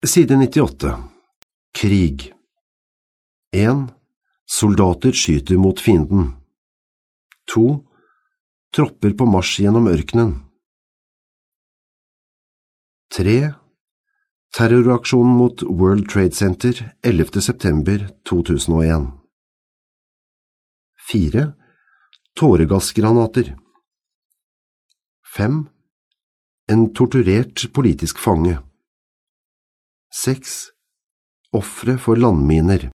Side 98. Krig. 1. Soldater skyter mot fienden. 2. Tropper på marsj gjennom ørkenen. 3. Terroraksjonen mot World Trade Center 11. september 2001. 4. Tåregassgranater. 5. En torturert politisk fange. 6. Ofre for landminer.